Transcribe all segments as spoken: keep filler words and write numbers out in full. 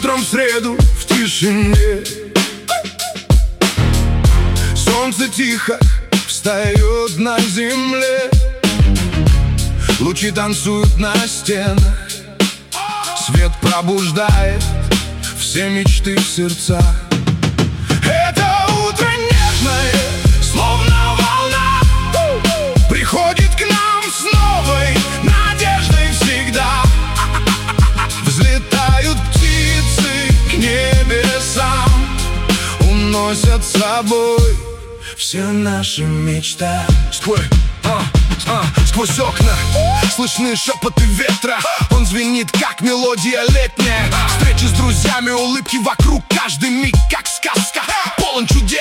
Утром в среду в тишине солнце тихо встает на земле. Лучи танцуют на стенах, свет пробуждает все мечты в сердцах. Это утро нежное, словно волна, приходит к нам с новой надеждой всегда. Взлетают птицы к небесам, уносят с собой все наши мечты. Сквозь, а, а, сквозь окна слышны шепоты ветра, он звенит, как мелодия летняя. Встречи с друзьями, улыбки вокруг, каждый миг, как сказка, полон чудес.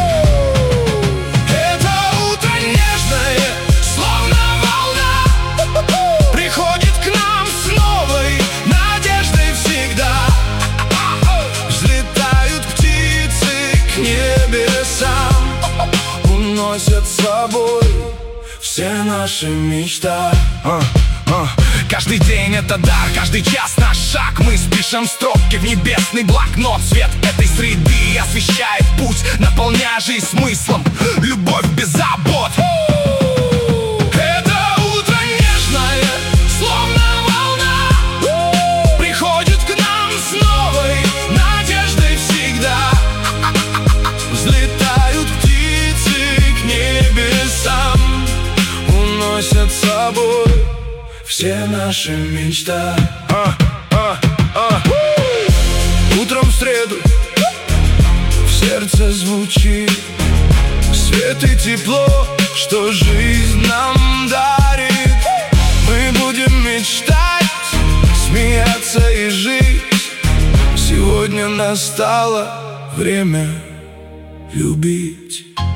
Это утро нежное, словно волна, приходит к нам с новой надеждой всегда. Взлетают птицы к небесам, уносят с собой все наши мечты. а, а. Каждый день это дар, каждый час наш шаг. Мы спишем строки в небесный блокнот. Свет этой среды освещает путь, наполняя жизнь смыслом, любовь без забот. Это утро нежное, словно волна, приходит к нам с новой надеждой всегда. Взлетают птицы к небесам, уносят с собой все наши мечты. а, а, а. Утром в среду в сердце звучит свет и тепло, что жизнь нам дарит. Мы будем мечтать, смеяться и жить. Сегодня настало время любить.